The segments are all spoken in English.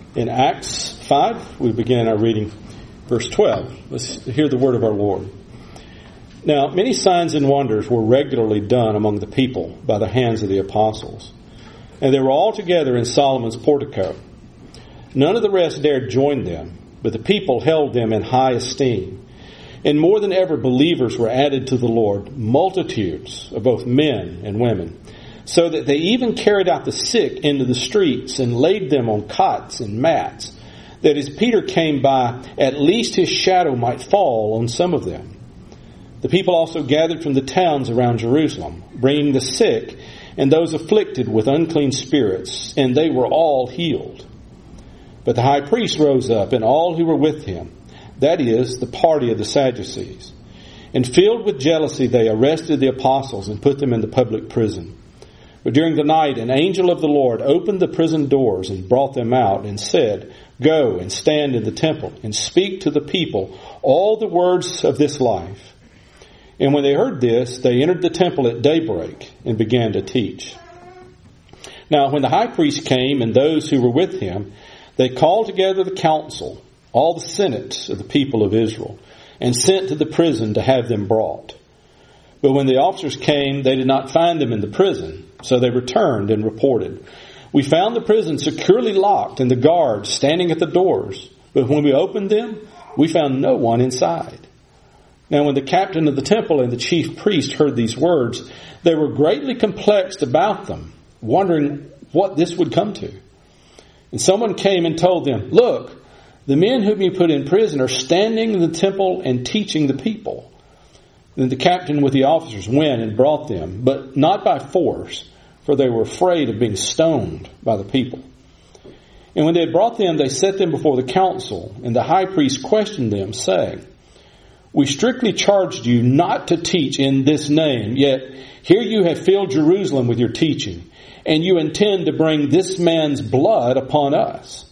In Acts 5, we begin our reading, verse 12. Let's hear the word of our Lord. Now, many signs and wonders were regularly done among the people by the hands of the apostles. And they were all together in Solomon's portico. None of the rest dared join them, but the people held them in high esteem. And more than ever, believers were added to the Lord, multitudes of both men and women, so that they even carried out the sick into the streets and laid them on cots and mats, that as Peter came by, at least his shadow might fall on some of them. The people also gathered from the towns around Jerusalem, bringing the sick and those afflicted with unclean spirits, and they were all healed. But the high priest rose up, and all who were with him, that is, the party of the Sadducees, and filled with jealousy they arrested the apostles and put them in the public prison. But during the night an angel of the Lord opened the prison doors and brought them out and said, "Go and stand in the temple and speak to the people all the words of this life." And when they heard this, they entered the temple at daybreak and began to teach. Now when the high priest came and those who were with him, they called together the council, all the senate of the people of Israel, and sent to the prison to have them brought. But when the officers came, they did not find them in the prison. So they returned and reported, "We found the prison securely locked and the guards standing at the doors. But when we opened them, we found no one inside." Now when the captain of the temple and the chief priest heard these words, they were greatly perplexed about them, wondering what this would come to. And someone came and told them, "Look, the men whom you put in prison are standing in the temple and teaching the people." Then the captain with the officers went and brought them, but not by force, for they were afraid of being stoned by the people. And when they had brought them, they set them before the council, and the high priest questioned them, saying, "We strictly charged you not to teach in this name, yet here you have filled Jerusalem with your teaching, and you intend to bring this man's blood upon us."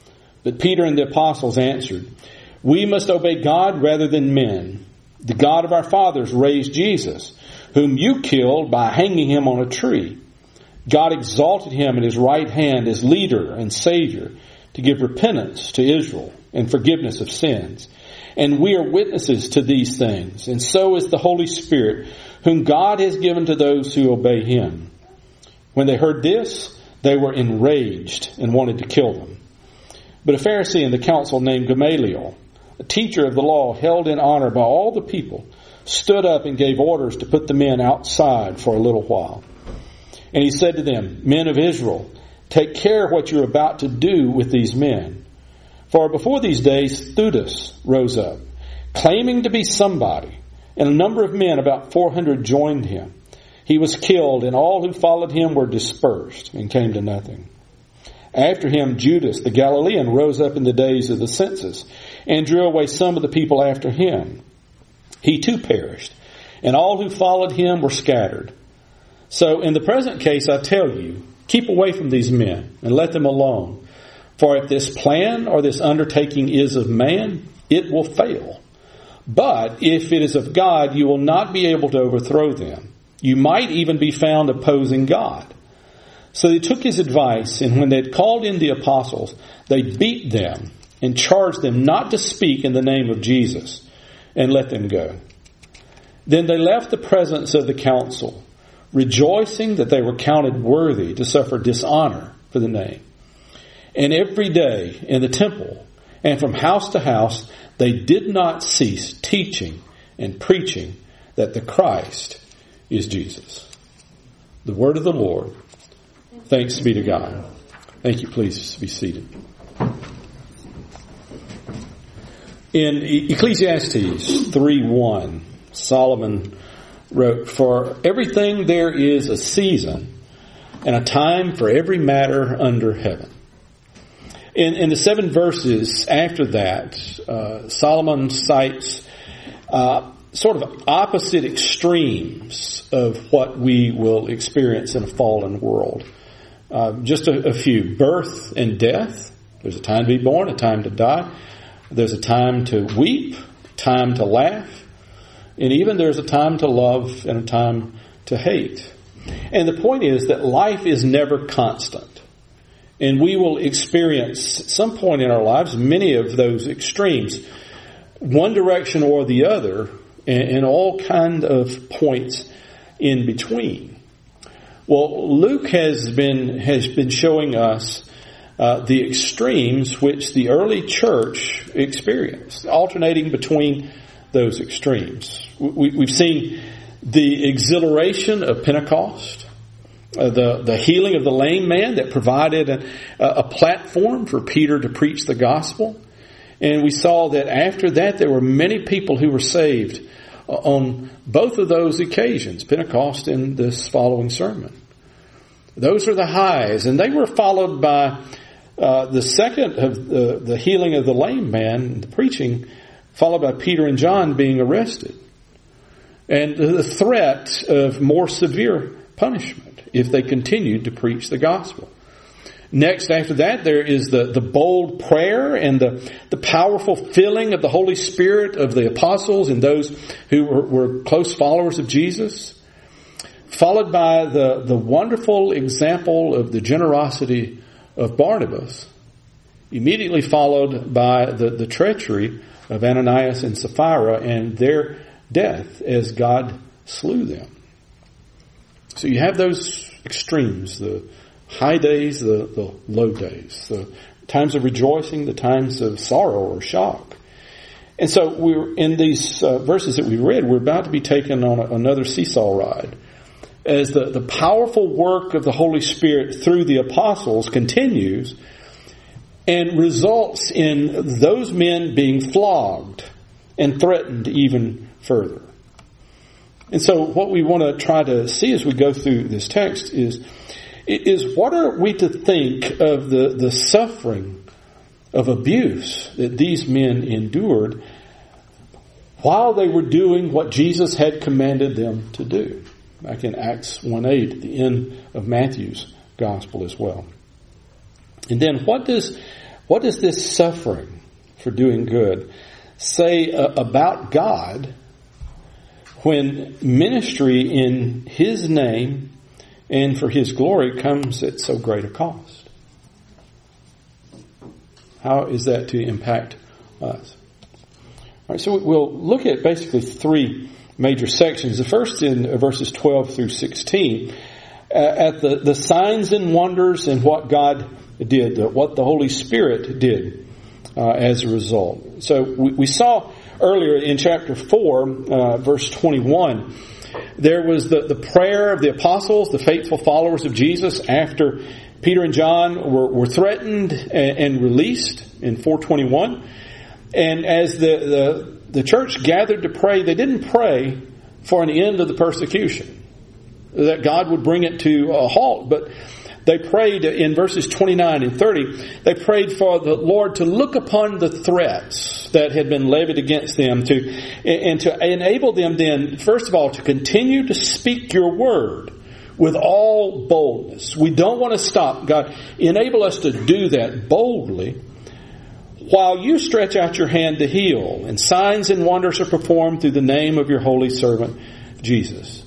But Peter and the apostles answered, "We must obey God rather than men. The God of our fathers raised Jesus, whom you killed by hanging him on a tree. God exalted him at his right hand as leader and Savior to give repentance to Israel and forgiveness of sins. And we are witnesses to these things, and so is the Holy Spirit, whom God has given to those who obey him." When they heard this, they were enraged and wanted to kill them. But a Pharisee in the council named Gamaliel, a teacher of the law held in honor by all the people, stood up and gave orders to put the men outside for a little while. And he said to them, "Men of Israel, take care what you're about to do with these men. For before these days Theudas rose up, claiming to be somebody, and a number of men, about 400, joined him. He was killed, and all who followed him were dispersed and came to nothing. After him, Judas the Galilean rose up in the days of the census and drew away some of the people after him. He too perished, and all who followed him were scattered. So in the present case, I tell you, keep away from these men and let them alone. For if this plan or this undertaking is of man, it will fail. But if it is of God, you will not be able to overthrow them. You might even be found opposing God." So they took his advice, and when they had called in the apostles, they beat them and charged them not to speak in the name of Jesus, and let them go. Then they left the presence of the council, rejoicing that they were counted worthy to suffer dishonor for the name. And every day in the temple and from house to house, they did not cease teaching and preaching that the Christ is Jesus. The word of the Lord. Thanks be to God. Thank you. Please be seated. In Ecclesiastes 3:1, Solomon wrote, "For everything there is a season and a time for every matter under heaven." In the 7 verses after that, Solomon cites sort of opposite extremes of what we will experience in a fallen world. Just a few. Birth and death. There's a time to be born, a time to die. There's a time to weep, time to laugh. And even there's a time to love and a time to hate. And the point is that life is never constant. And we will experience at some point in our lives many of those extremes, one direction or the other, and all kind of points in between. Well, Luke has been showing us the extremes which the early church experienced, alternating between those extremes. We've seen the exhilaration of Pentecost, the healing of the lame man that provided a platform for Peter to preach the gospel. And we saw that after that there were many people who were saved on both of those occasions, Pentecost and this following sermon. Those are the highs, and they were followed by the second of the healing of the lame man, the preaching, followed by Peter and John being arrested. And the threat of more severe punishment if they continued to preach the gospel. Next, after that, there is the bold prayer and the powerful filling of the Holy Spirit of the apostles and those who were close followers of Jesus. Followed by the wonderful example of the generosity of Barnabas. Immediately followed by the treachery of Ananias and Sapphira and their death as God slew them. So you have those extremes, the high days, the low days, the times of rejoicing, the times of sorrow or shock. And so we're in these verses that we read, we're about to be taken on another seesaw ride as the powerful work of the Holy Spirit through the apostles continues and results in those men being flogged and threatened even further. And so what we want to try to see as we go through this text is what are we to think of the suffering of abuse that these men endured while they were doing what Jesus had commanded them to do. Back in Acts 1:8, at the end of Matthew's gospel as well. And then what does this suffering for doing good say about God when ministry in His name and for His glory comes at so great a cost? How is that to impact us? All right, so we'll look at basically three major sections. The first in verses 12 through 16 at the signs and wonders and what God did, what the Holy Spirit did as a result. So we saw earlier in chapter 4, verse 21, there was the prayer of the apostles, the faithful followers of Jesus, after Peter and John were threatened and released in 421. And as the church gathered to pray, they didn't pray for an end of the persecution, that God would bring it to a halt, but they prayed in verses 29 and 30, they prayed for the Lord to look upon the threats that had been levied against them and to enable them then, first of all, to continue to speak your word with all boldness. We don't want to stop. God, enable us to do that boldly while you stretch out your hand to heal, and signs and wonders are performed through the name of your holy servant, Jesus.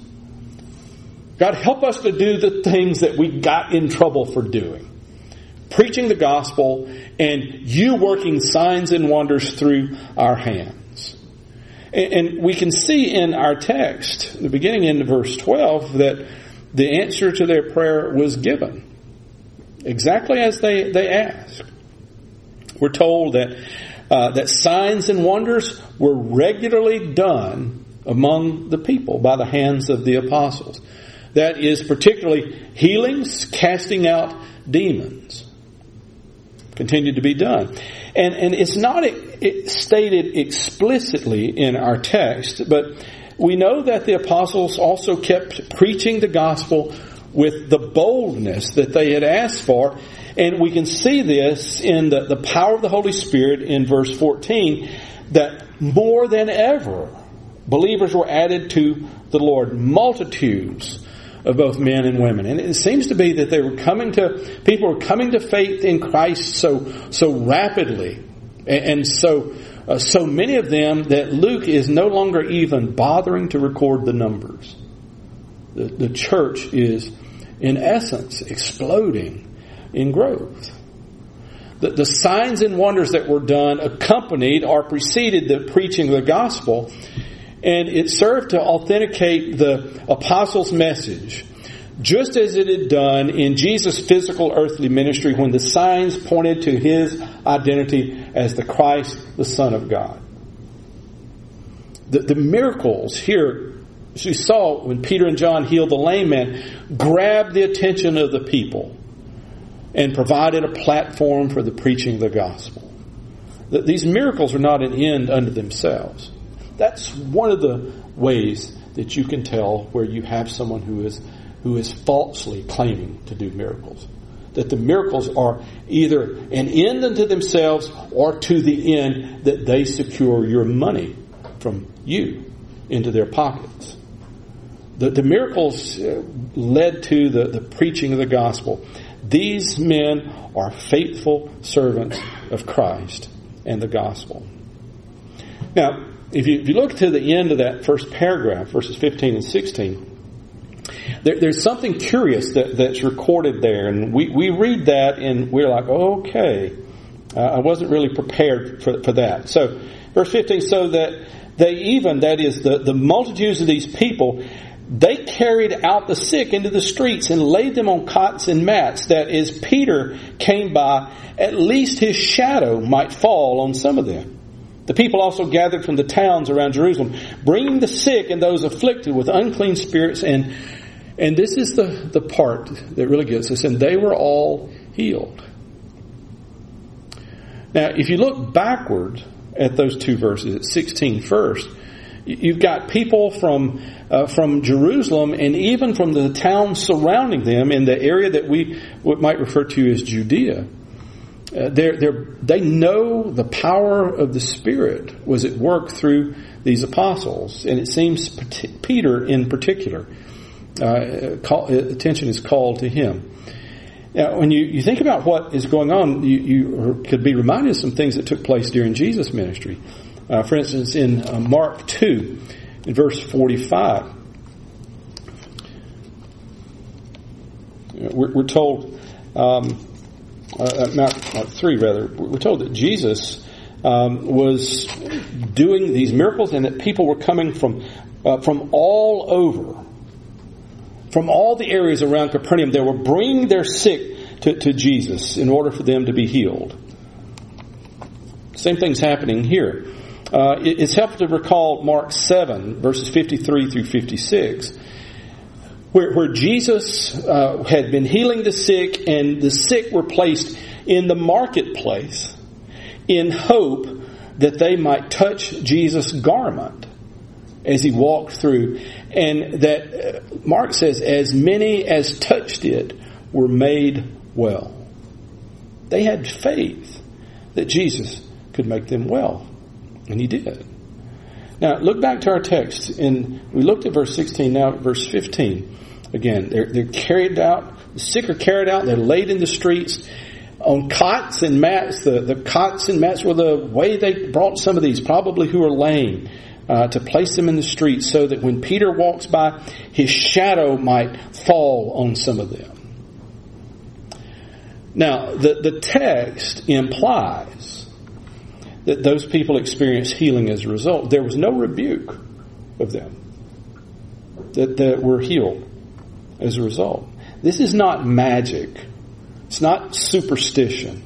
God, help us to do the things that we got in trouble for doing. Preaching the gospel and you working signs and wonders through our hands. And we can see in our text, the beginning in verse 12, that the answer to their prayer was given. Exactly as they asked. We're told that signs and wonders were regularly done among the people by the hands of the apostles. That is particularly healings, casting out demons. Continued to be done. And it's not stated explicitly in our text, but we know that the apostles also kept preaching the gospel with the boldness that they had asked for. And we can see this in the power of the Holy Spirit in verse 14, that more than ever, believers were added to the Lord, multitudes of both men and women. And it seems to be that people were coming to faith in Christ so rapidly, and so many of them that Luke is no longer even bothering to record the numbers. The church is, in essence, exploding in growth. The signs and wonders that were done accompanied or preceded the preaching of the gospel, and it served to authenticate the apostles' message, just as it had done in Jesus' physical earthly ministry when the signs pointed to his identity as the Christ, the Son of God. The miracles here, as we saw when Peter and John healed the lame man, grabbed the attention of the people and provided a platform for the preaching of the gospel. These miracles are not an end unto themselves. That's one of the ways that you can tell where you have someone who is falsely claiming to do miracles. That the miracles are either an end unto themselves or to the end that they secure your money from you into their pockets. The miracles led to the preaching of the gospel. These men are faithful servants of Christ and the gospel. Now, if you look to the end of that first paragraph, verses 15 and 16, there's something curious that's recorded there. And we read that and we're like, okay, I wasn't really prepared for that. So, verse 15, so that they even, that is, the multitudes of these people, they carried out the sick into the streets and laid them on cots and mats, that as Peter came by, at least his shadow might fall on some of them. The people also gathered from the towns around Jerusalem, bringing the sick and those afflicted with unclean spirits, and this is the part that really gets us, and they were all healed. Now, if you look backward at those two verses, at 16 first, you've got people from Jerusalem and even from the towns surrounding them in the area that we might refer to as Judea. They know the power of the Spirit was at work through these apostles, and it seems Peter in particular, attention is called to him. Now, when you think about what is going on, you could be reminded of some things that took place during Jesus' ministry. For instance, in Mark 2, in verse 45, we're told, Mark 3 rather, we're told that Jesus was doing these miracles and that people were coming from all over, from all the areas around Capernaum. They were bringing their sick to Jesus in order for them to be healed. Same thing's happening here. It's helpful to recall Mark 7, verses 53 through 56, where Jesus had been healing the sick, and the sick were placed in the marketplace in hope that they might touch Jesus' garment as he walked through. And that Mark says, as many as touched it were made well. They had faith that Jesus could make them well. And he did. Now, look back to our text. And we looked at verse 16, now at verse 15. Again, they're carried out, the sick are carried out, they're laid in the streets on cots and mats. The cots and mats were the way they brought some of these, probably who were lame, to place them in the streets so that when Peter walks by, his shadow might fall on some of them. Now, the text implies that those people experienced healing as a result. There was no rebuke of them that were healed as a result. This is not magic. It's not superstition.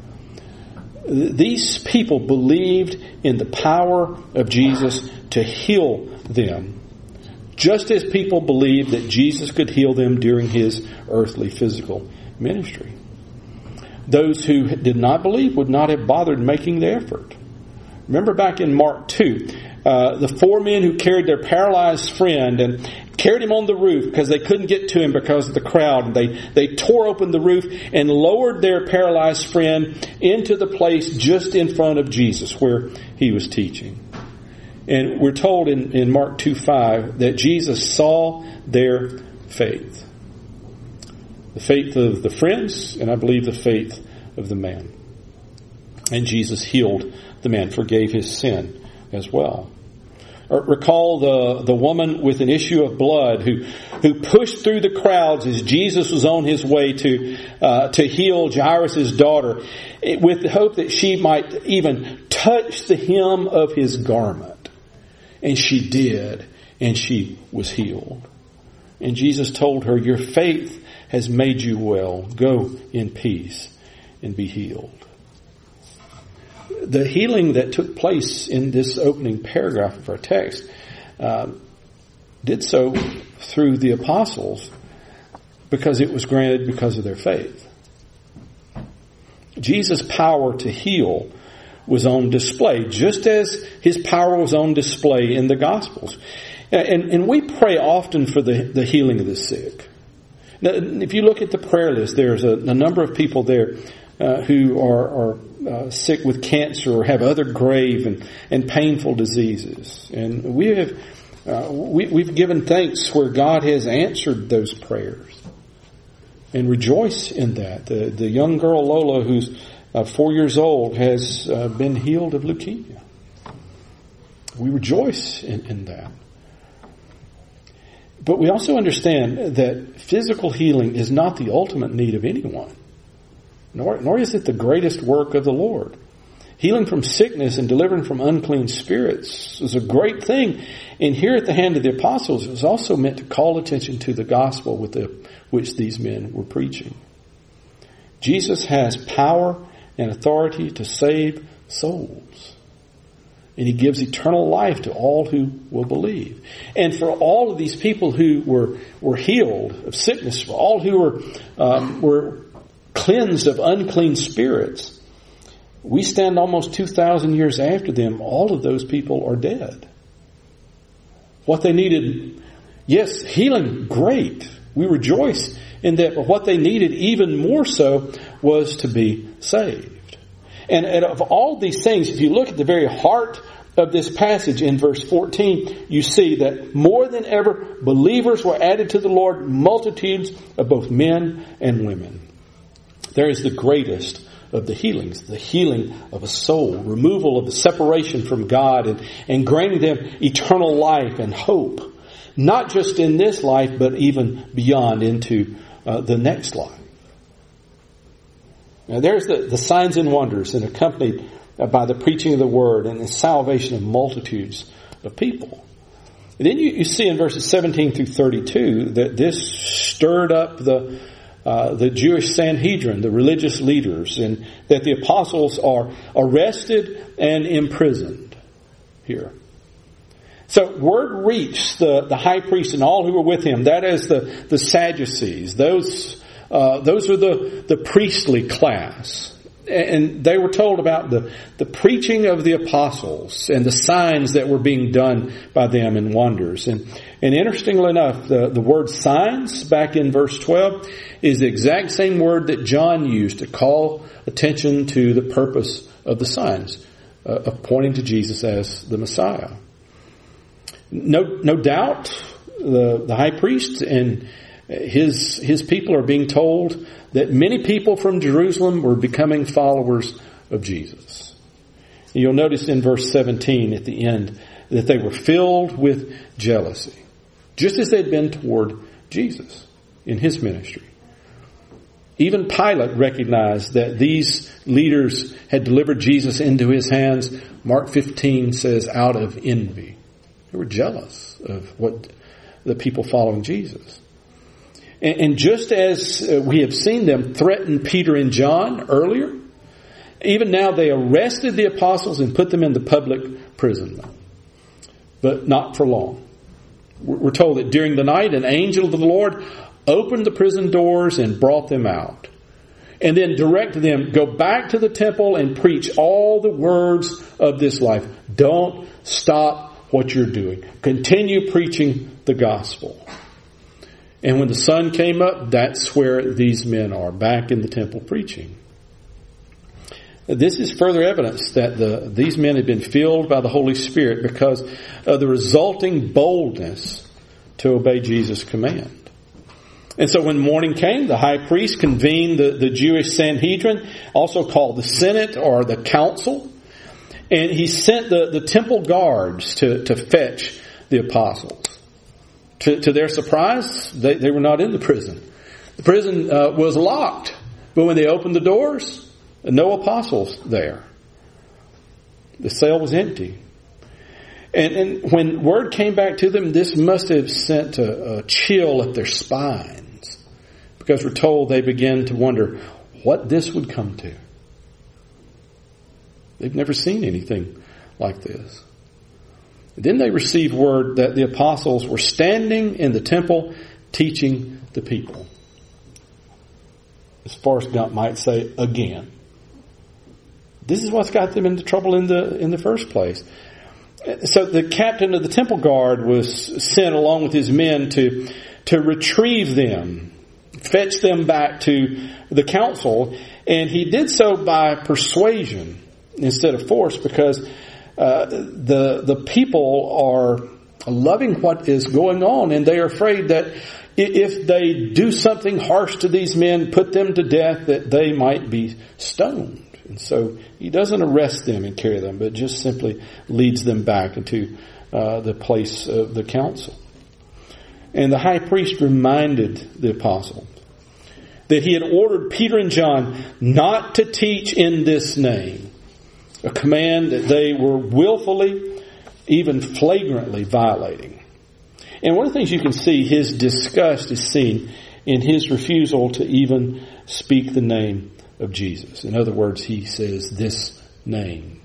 These people believed in the power of Jesus to heal them, just as people believed that Jesus could heal them during his earthly physical ministry. Those who did not believe would not have bothered making the effort. Remember back in Mark 2, the 4 men who carried their paralyzed friend and carried him on the roof because they couldn't get to him because of the crowd. They tore open the roof and lowered their paralyzed friend into the place just in front of Jesus where he was teaching. And we're told in Mark 2:5 that Jesus saw their faith. The faith of the friends, and I believe the faith of the man. And Jesus healed the man, forgave his sin as well. Recall the woman with an issue of blood who pushed through the crowds as Jesus was on his way to heal Jairus' daughter, with the hope that she might even touch the hem of his garment. And she did, and she was healed. And Jesus told her, "Your faith has made you well. Go in peace and be healed." The healing that took place in this opening paragraph of our text did so through the apostles because it was granted because of their faith. Jesus' power to heal was on display, just as his power was on display in the Gospels. And we pray often for the healing of the sick. Now, if you look at the prayer list, there's a number of people there who are sick with cancer or have other grave and painful diseases. And we've given thanks where God has answered those prayers. And rejoice in that. The young girl Lola, who's 4 years old, has been healed of leukemia. We rejoice in that. But we also understand that physical healing is not the ultimate need of anyone. Nor is it the greatest work of the Lord. Healing from sickness and delivering from unclean spirits is a great thing. And here at the hand of the apostles, it was also meant to call attention to the gospel with which these men were preaching. Jesus has power and authority to save souls. And he gives eternal life to all who will believe. And for all of these people who were healed of sickness, for all who were cleansed of unclean spirits, we stand almost 2,000 years after them. All of those people are dead. What they needed, yes, healing, great. We rejoice in that. But what they needed even more so was to be saved. And of all these things, if you look at the very heart of this passage in verse 14, you see that more than ever, believers were added to the Lord, multitudes of both men and women. There is the greatest of the healings, the healing of a soul, removal of the separation from God and granting them eternal life and hope, not just in this life, but even beyond into the next life. Now there's the signs and wonders and accompanied by the preaching of the word and the salvation of multitudes of people. And then you see in verses 17 through 32 that this stirred up the Jewish Sanhedrin, the religious leaders, and that the apostles are arrested and imprisoned here. So word reached the high priest and all who were with him, that is the Sadducees. Those are the priestly class. And they were told about the preaching of the apostles and the signs that were being done by them and wonders. And interestingly enough, the word signs back in verse 12 is the exact same word that John used to call attention to the purpose of the signs, of pointing to Jesus as the Messiah. No doubt the high priest and his people are being told that many people from Jerusalem were becoming followers of Jesus. You'll notice in verse 17 at the end that they were filled with jealousy, just as they'd been toward Jesus in his ministry. Even Pilate recognized that these leaders had delivered Jesus into his hands. Mark 15 says, out of envy. They were jealous of what the people following Jesus. And just as we have seen them threaten Peter and John earlier, even now they arrested the apostles and put them in the public prison. But not for long. We're told that during the night, an angel of the Lord opened the prison doors and brought them out. And then directed them, go back to the temple and preach all the words of this life. Don't stop what you're doing. Continue preaching the gospel. And when the sun came up, that's where these men are, back in the temple preaching. This is further evidence that these men had been filled by the Holy Spirit because of the resulting boldness to obey Jesus' command. And so when morning came, the high priest convened the Jewish Sanhedrin, also called the Senate or the Council. And he sent the temple guards to fetch the apostles. To their surprise, they were not in the prison. The prison was locked. But when they opened the doors, no apostles there. The cell was empty. And when word came back to them, this must have sent a chill up their spines. Because we're told they began to wonder what this would come to. They've never seen anything like this. Then they received word that the apostles were standing in the temple teaching the people. As Forrest Gump might say, again. This is what's got them into trouble in the first place. So the captain of the temple guard was sent along with his men to retrieve them, fetch them back to the council, and he did so by persuasion instead of force, because the people are loving what is going on, and they are afraid that if they do something harsh to these men, put them to death, that they might be stoned. And so he doesn't arrest them and carry them, but just simply leads them back into the place of the council. And the high priest reminded the apostle that he had ordered Peter and John not to teach in this name, a command that they were willfully, even flagrantly violating. And one of the things you can see, his disgust is seen in his refusal to even speak the name of Jesus. In other words, he says this name.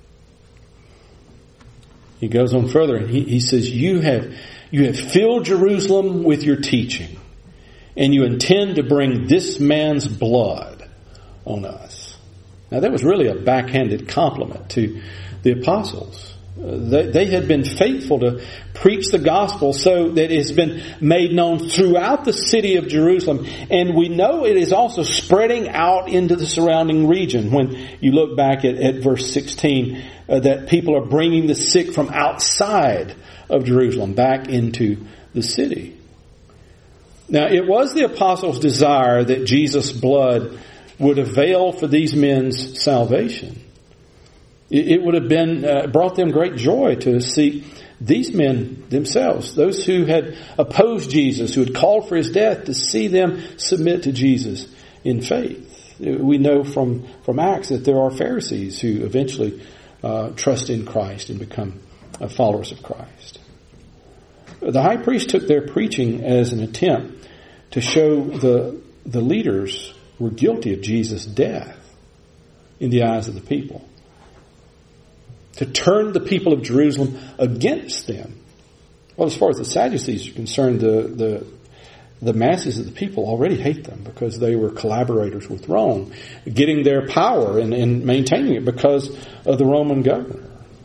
He goes on further and he says, you have filled Jerusalem with your teaching, and you intend to bring this man's blood on us. Now that was really a backhanded compliment to the apostles. They had been faithful to preach the gospel so that it has been made known throughout the city of Jerusalem. And we know it is also spreading out into the surrounding region. When you look back at verse 16, that people are bringing the sick from outside of Jerusalem back into the city. Now, it was the apostles' desire that Jesus' blood would avail for these men's salvation. It would have been brought them great joy to see these men themselves, those who had opposed Jesus, who had called for his death, to see them submit to Jesus in faith. We know from Acts that there are Pharisees who eventually trust in Christ and become followers of Christ. The high priest took their preaching as an attempt to show the leaders were guilty of Jesus' death in the eyes of the people. To turn the people of Jerusalem against them. Well, as far as the Sadducees are concerned, the masses of the people already hate them because they were collaborators with Rome, getting their power and maintaining it because of the Roman governor.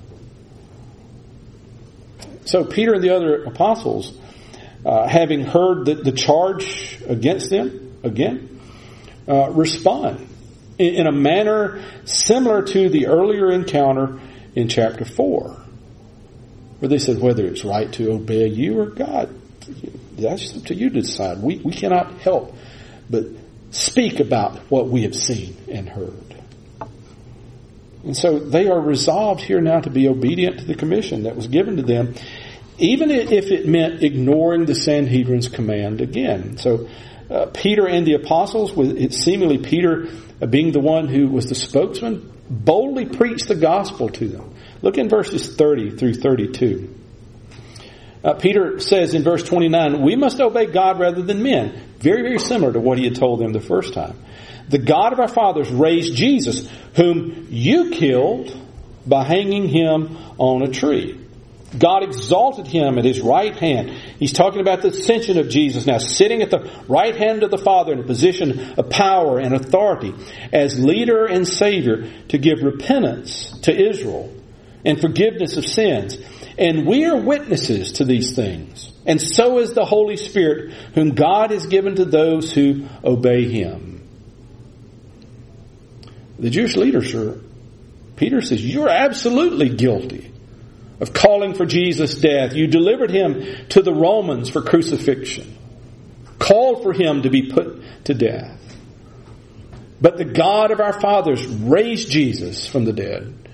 So Peter and the other apostles, having heard the charge against them, again, respond in a manner similar to the earlier encounter in chapter 4, where they said whether it's right to obey you or God, that's up to you to decide. We cannot help but speak about what we have seen and heard. And so they are resolved here now to be obedient to the commission that was given to them, even if it meant ignoring the Sanhedrin's command again. So Peter and the apostles, with seemingly Peter being the one who was the spokesman, boldly preached the gospel to them. Look in verses 30 through 32. Peter says in verse 29, we must obey God rather than men. Very, very similar to what he had told them the first time. The God of our fathers raised Jesus, whom you killed by hanging him on a tree. God exalted him at his right hand. He's talking about the ascension of Jesus now, sitting at the right hand of the Father in a position of power and authority as leader and Savior to give repentance to Israel and forgiveness of sins. And we are witnesses to these things. And so is the Holy Spirit, whom God has given to those who obey him. The Jewish leaders Peter says, you're absolutely guilty of calling for Jesus' death. You delivered him to the Romans for crucifixion. Called for him to be put to death. But the God of our fathers raised Jesus from the dead.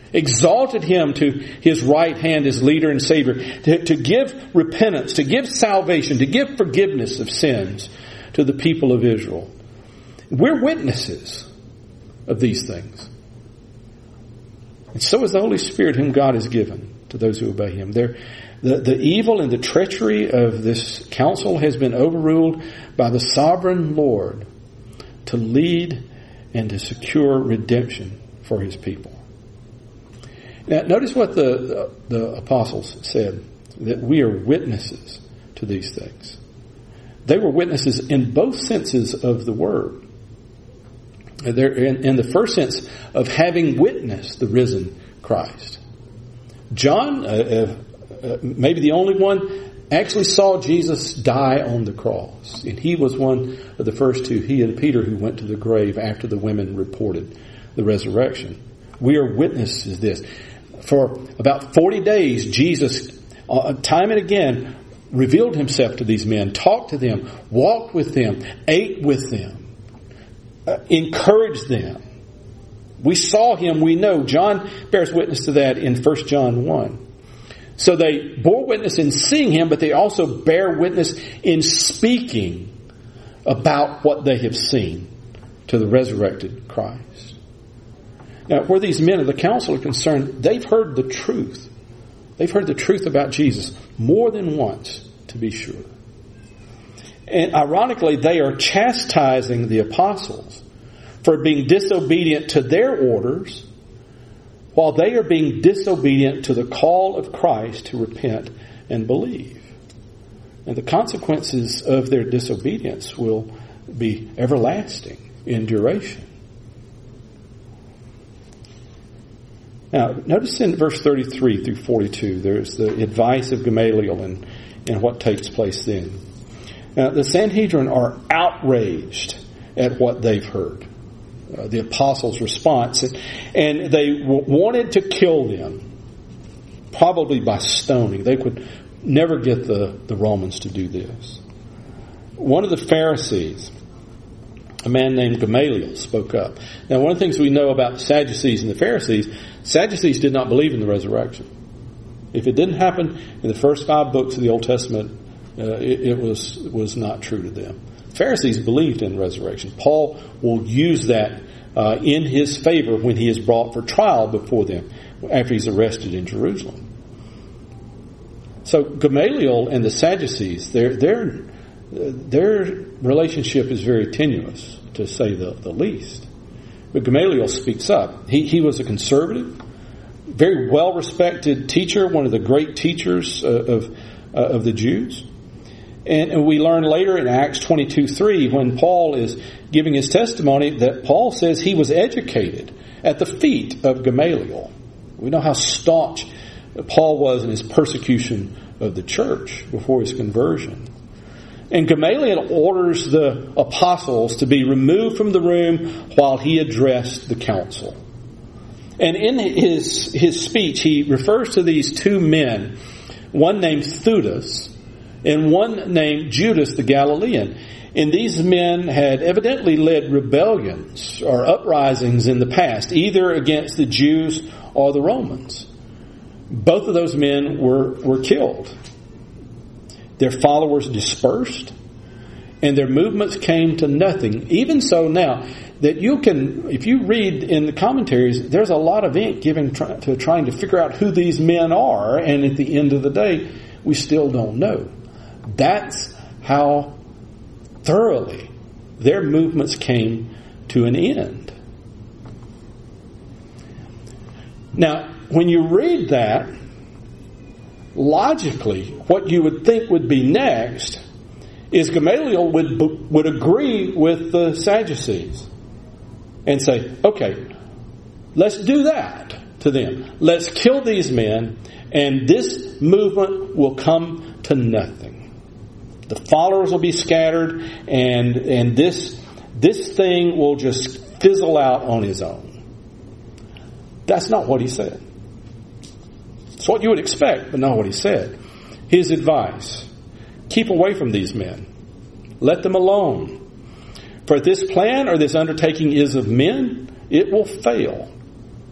exalted him to his right hand as leader and savior, to give repentance, to give salvation, to give forgiveness of sins to the people of Israel. We're witnesses of these things. And so is the Holy Spirit whom God has given to those who obey him. The evil and the treachery of this council has been overruled by the sovereign Lord to lead and to secure redemption for his people. Now, notice what the apostles said, that we are witnesses to these things. They were witnesses in both senses of the word. They're in the first sense of having witnessed the risen Christ. John, maybe the only one, actually saw Jesus die on the cross. And he was one of the first two, he and Peter, who went to the grave after the women reported the resurrection. We are witnesses of this. For about 40 days, Jesus, time and again, revealed himself to these men, talked to them, walked with them, ate with them, encouraged them. We saw him, we know. John bears witness to that in 1 John 1. So they bore witness in seeing him, but they also bear witness in speaking about what they have seen to the resurrected Christ. Now, where these men of the council are concerned, they've heard the truth. They've heard the truth about Jesus more than once, to be sure. And ironically, they are chastising the apostles for being disobedient to their orders, while they are being disobedient to the call of Christ to repent and believe. And the consequences of their disobedience will be everlasting in duration. Now, notice in verse 33 through 42, there's the advice of Gamaliel and what takes place then. Now, the Sanhedrin are outraged at what they've heard. The apostles' response. And they wanted to kill them, probably by stoning. They could never get the Romans to do this. One of the Pharisees, a man named Gamaliel, spoke up. Now, one of the things we know about the Sadducees and the Sadducees did not believe in the resurrection. If it didn't happen in the first 5 books of the Old Testament, it was not true to them. Pharisees believed in resurrection. Paul will use that in his favor when he is brought for trial before them after he's arrested in Jerusalem. So Gamaliel and the Sadducees, their relationship is very tenuous, to say the least. But Gamaliel speaks up. He was a conservative, very well-respected teacher, one of the great teachers of the Jews. And we learn later in Acts 22:3, when Paul is giving his testimony, that Paul says he was educated at the feet of Gamaliel. We know how staunch Paul was in his persecution of the church before his conversion. And Gamaliel orders the apostles to be removed from the room while he addressed the council. And in his speech, he refers to these 2 men, one named Theudas, and one named Judas the Galilean. And these men had evidently led rebellions or uprisings in the past, either against the Jews or the Romans. Both of those men were killed. Their followers dispersed, and their movements came to nothing. Even so now, that you can, if you read in the commentaries, there's a lot of ink given to trying to figure out who these men are, and at the end of the day, we still don't know. That's how thoroughly their movements came to an end. Now, when you read that, logically, what you would think would be next is Gamaliel would agree with the Sadducees and say, okay, let's do that to them. Let's kill these men, and this movement will come to nothing. The followers will be scattered, and this thing will just fizzle out on his own. That's not what he said. It's what you would expect, but not what he said. His advice: keep away from these men. Let them alone. For if this plan or this undertaking is of men, it will fail.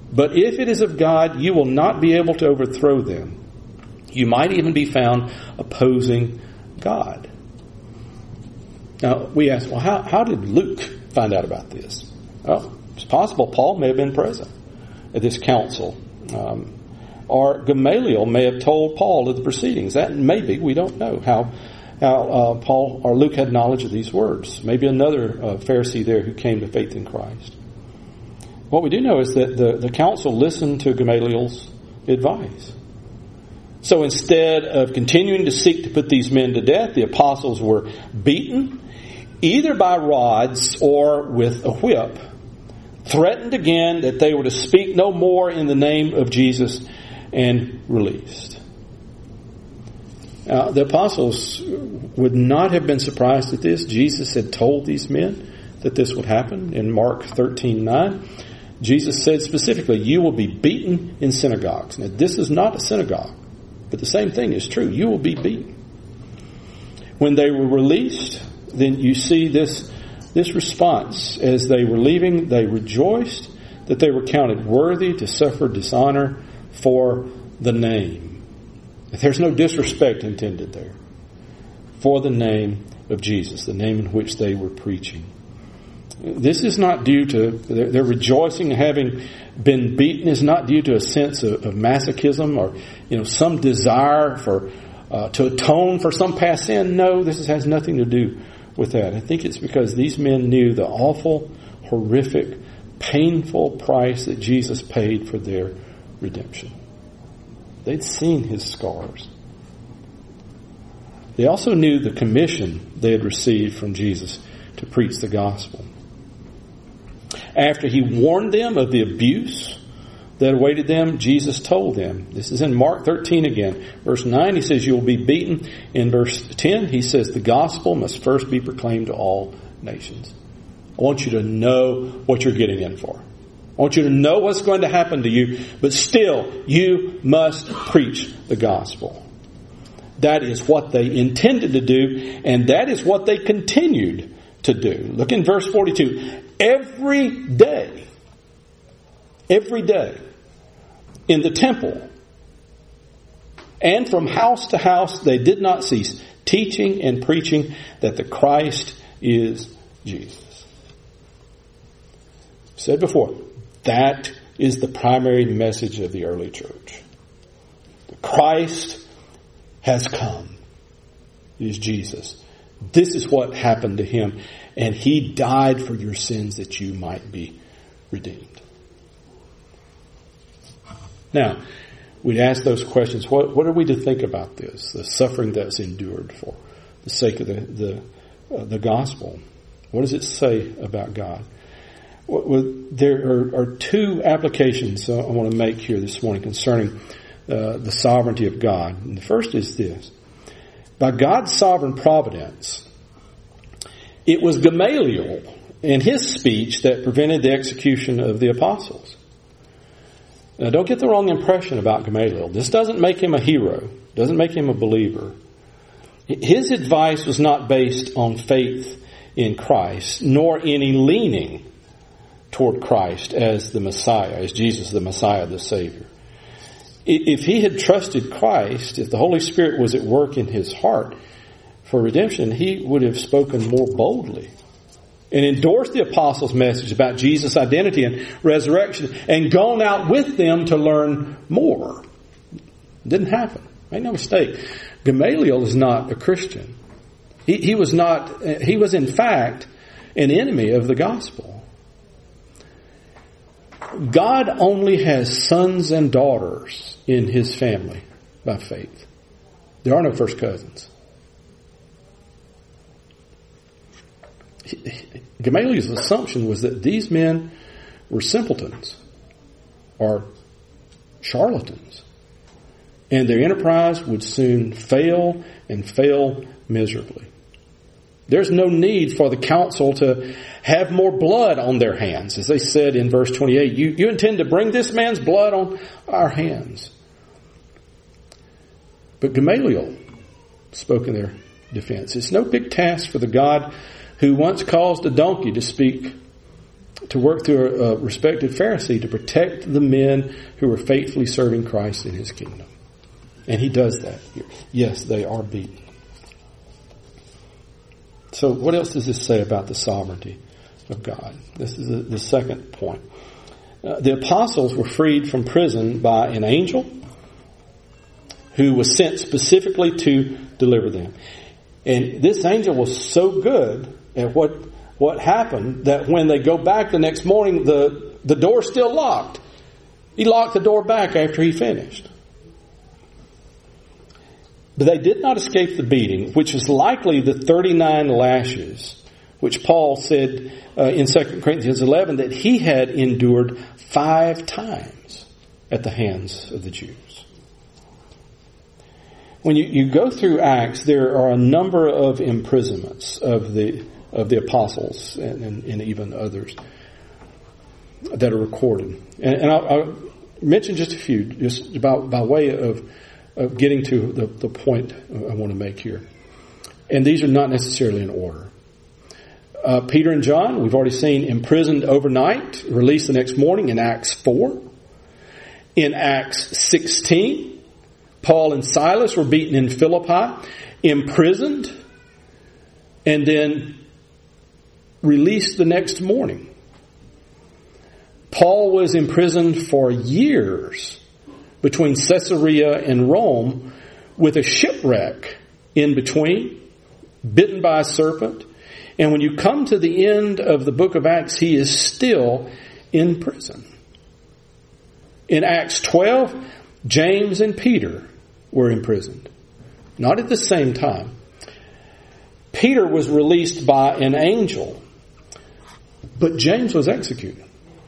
But if it is of God, you will not be able to overthrow them. You might even be found opposing God. Now, we ask, well, how did Luke find out about this? Well, it's possible Paul may have been present at this council. Or Gamaliel may have told Paul of the proceedings. That may be, we don't know how Paul or Luke had knowledge of these words. Maybe another Pharisee there who came to faith in Christ. What we do know is that the council listened to Gamaliel's advice. So instead of continuing to seek to put these men to death, the apostles were beaten, either by rods or with a whip, threatened again that they were to speak no more in the name of Jesus, and released. Now, the apostles would not have been surprised at this. Jesus had told these men that this would happen in Mark 13:9. Jesus said specifically, you will be beaten in synagogues. Now, this is not a synagogue, but the same thing is true. You will be beaten. When they were released, then you see this response. As they were leaving, they rejoiced that they were counted worthy to suffer dishonor for the name. There's no disrespect intended there. For the name of Jesus, the name in which they were preaching. This is not due to, their rejoicing having been beaten is not due to a sense of masochism or, some desire to atone for some past sin. No, this has nothing to do with that. I think it's because these men knew the awful, horrific, painful price that Jesus paid for their redemption. They'd seen his scars. They also knew the commission they had received from Jesus to preach the gospel. After he warned them of the abuse that awaited them, Jesus told them, this is in Mark 13 again, verse 9, he says, you will be beaten. In verse 10, he says, the gospel must first be proclaimed to all nations. I want you to know what you're getting in for. I want you to know what's going to happen to you, but still, you must preach the gospel. That is what they intended to do, and that is what they continued to do. Look in verse 42. Every day, in the temple, and from house to house, they did not cease teaching and preaching that the Christ is Jesus. I said before, that is the primary message of the early church. The Christ has come. It is Jesus. This is what happened to him. And he died for your sins that you might be redeemed. Now, we'd ask those questions. What are we to think about this? The suffering that's endured for the sake of the gospel. What does it say about God? There are two applications I want to make here this morning concerning the sovereignty of God. And the first is this. By God's sovereign providence, it was Gamaliel and his speech that prevented the execution of the apostles. Now, don't get the wrong impression about Gamaliel. This doesn't make him a hero. Doesn't make him a believer. His advice was not based on faith in Christ, nor any leaning toward Christ as the Messiah, as Jesus the Messiah, the Savior. If he had trusted Christ, if the Holy Spirit was at work in his heart for redemption, he would have spoken more boldly and endorsed the apostles' message about Jesus' identity and resurrection and gone out with them to learn more. It didn't happen. Make no mistake. Gamaliel is not a Christian. He was in fact an enemy of the gospel. God only has sons and daughters in his family by faith. There are no first cousins. Gamaliel's assumption was that these men were simpletons or charlatans, and their enterprise would soon fail and fail miserably. There's no need for the council to have more blood on their hands. As they said in verse 28, you intend to bring this man's blood on our hands. But Gamaliel spoke in their defense. It's no big task for the God who once caused a donkey to speak to work through a respected Pharisee to protect the men who were faithfully serving Christ in his kingdom. And he does that here. Yes, they are beaten. So what else does this say about the sovereignty of God? This is the second point. The apostles were freed from prison by an angel who was sent specifically to deliver them. And this angel was so good at what happened that when they go back the next morning, the door's still locked. He locked the door back after he finished. But they did not escape the beating, which was likely the 39 lashes, which Paul said in 2 Corinthians 11 that he had endured 5 times at the hands of the Jews. When you go through Acts, there are a number of imprisonments of the apostles and even others that are recorded. And I'll mention just a few, just about by way of getting to the point I want to make here. And these are not necessarily in order. Peter and John, we've already seen, imprisoned overnight, released the next morning in Acts 4. In Acts 16, Paul and Silas were beaten in Philippi, imprisoned, and then released the next morning. Paul was imprisoned for years between Caesarea and Rome with a shipwreck in between, bitten by a serpent. And when you come to the end of the book of Acts, he is still in prison. In Acts 12, James and Peter were imprisoned. Not at the same time. Peter was released by an angel, but James was executed.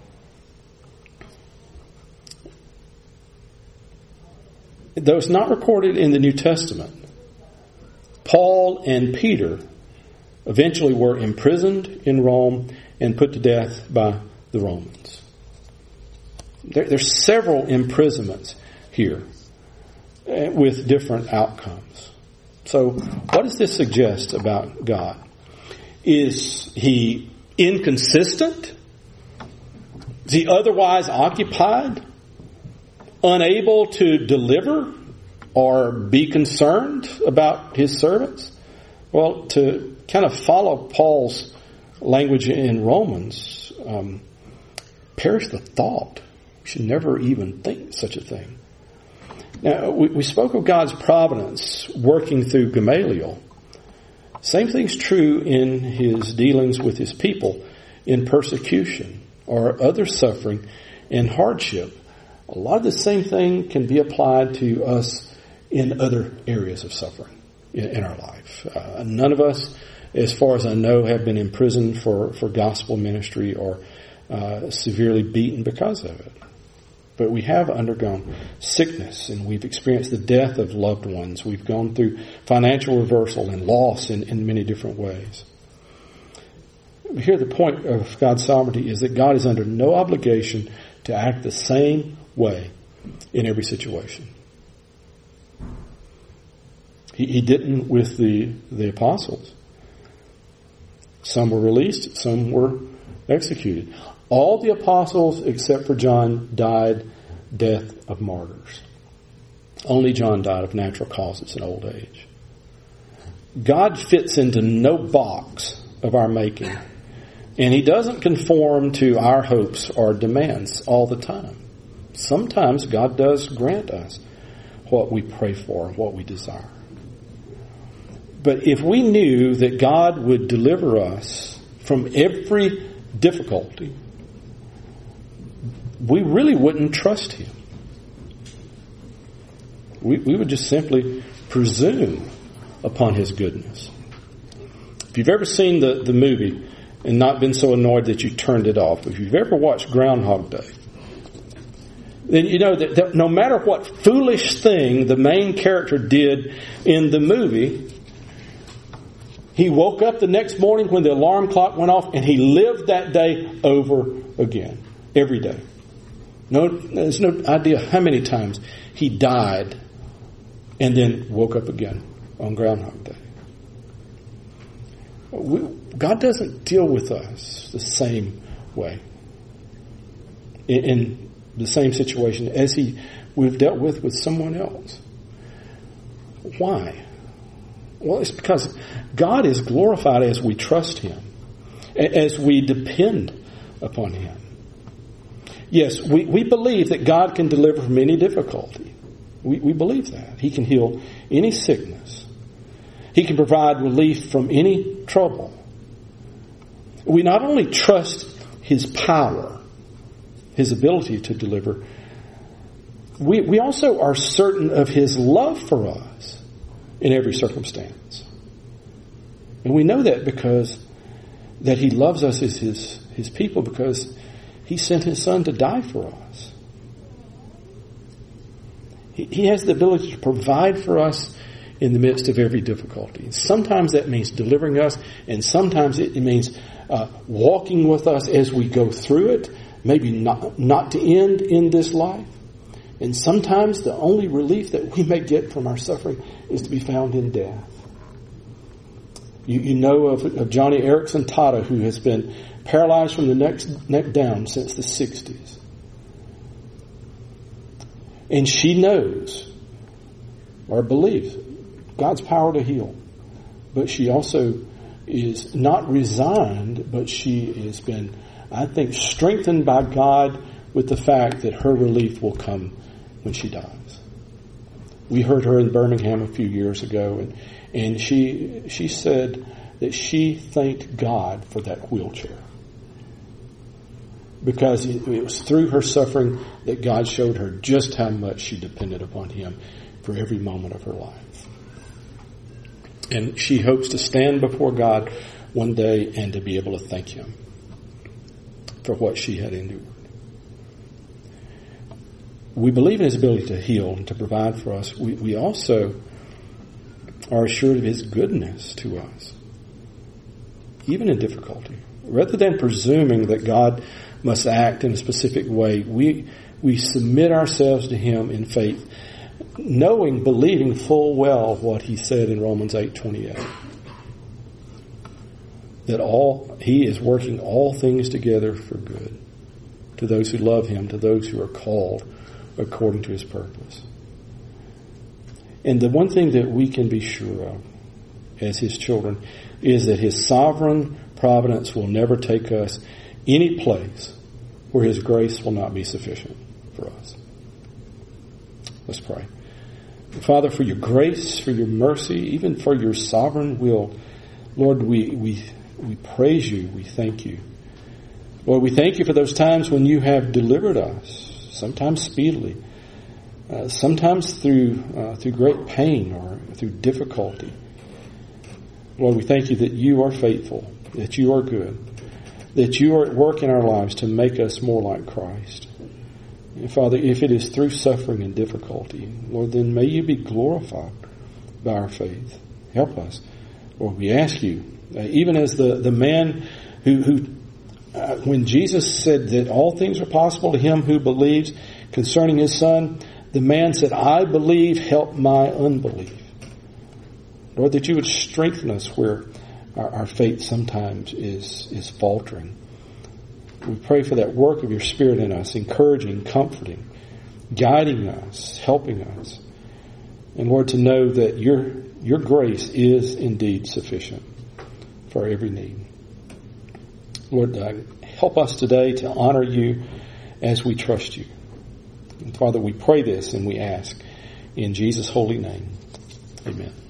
Though it's not recorded in the New Testament, Paul and Peter eventually were imprisoned in Rome and put to death by the Romans. There's several imprisonments here with different outcomes. So what does this suggest about God? Is he inconsistent? Is he otherwise occupied? Unable to deliver or be concerned about his servants? Well, to kind of follow Paul's language in Romans, perish the thought. We should never even think such a thing. Now, we spoke of God's providence working through Gamaliel. Same thing's true in his dealings with his people in persecution or other suffering and hardship. A lot of the same thing can be applied to us in other areas of suffering in our life. None of us, as far as I know, have been imprisoned for gospel ministry or severely beaten because of it. But we have undergone sickness and we've experienced the death of loved ones. We've gone through financial reversal and loss in many different ways. Here the point of God's sovereignty is that God is under no obligation to act the same way in every situation. He didn't with the apostles. Some were released, some were executed. All the apostles, except for John, died death of martyrs. Only John died of natural causes in old age. God fits into no box of our making, and he doesn't conform to our hopes or demands all the time. Sometimes God does grant us what we pray for, what we desire. But if we knew that God would deliver us from every difficulty, we really wouldn't trust him. We would just simply presume upon his goodness. If you've ever seen the movie and not been so annoyed that you turned it off, if you've ever watched Groundhog Day, then you know that no matter what foolish thing the main character did in the movie, he woke up the next morning when the alarm clock went off and he lived that day over again, every day. There's no idea how many times he died and then woke up again on Groundhog Day. God doesn't deal with us the same way in the same situation as we've dealt with someone else. Why? Well, it's because God is glorified as we trust Him, as we depend upon Him. Yes, we believe that God can deliver from any difficulty. We believe that. He can heal any sickness. He can provide relief from any trouble. We not only trust His power, His ability to deliver, we also are certain of His love for us in every circumstance. And we know that because that He loves us as His people, because He sent His Son to die for us. He has the ability to provide for us in the midst of every difficulty. Sometimes that means delivering us, and sometimes it means walking with us as we go through it, maybe not to end in this life. And sometimes the only relief that we may get from our suffering is to be found in death. You know of Johnny Erickson Tata, who has been paralyzed from the neck down since the 60s. And she knows or believes God's power to heal. But she also is not resigned, but she has been, I think, strengthened by God with the fact that her relief will come when she dies. We heard her in Birmingham a few years ago, and she said that she thanked God for that wheelchair, because it was through her suffering that God showed her just how much she depended upon Him for every moment of her life. And she hopes to stand before God one day and to be able to thank Him for what she had endured. We believe in His ability to heal and to provide for us. We also are assured of His goodness to us, even in difficulty. Rather than presuming that God must act in a specific way, we submit ourselves to Him in faith, believing full well what He said in Romans 8:28. That He is working all things together for good to those who love Him, to those who are called according to His purpose. And the one thing that we can be sure of as His children is that His sovereign providence will never take us any place where His grace will not be sufficient for us. Let's pray. Father, for Your grace, for Your mercy, even for Your sovereign will, Lord, we praise You, we thank You. Lord, we thank You for those times when You have delivered us, sometimes speedily, sometimes through great pain or through difficulty. Lord, we thank You that You are faithful, that You are good, that You are at work in our lives to make us more like Christ. And Father, if it is through suffering and difficulty, Lord, then may You be glorified by our faith. Help us. Lord, we ask You, even as the man who when Jesus said that all things are possible to him who believes concerning His Son, the man said, I believe, help my unbelief. Lord, that You would strengthen us where our faith sometimes is faltering. We pray for that work of Your Spirit in us, encouraging, comforting, guiding us, helping us. And Lord, to know that Your grace is indeed sufficient for every need. Lord, help us today to honor You as we trust You. And Father, we pray this and we ask in Jesus' holy name. Amen.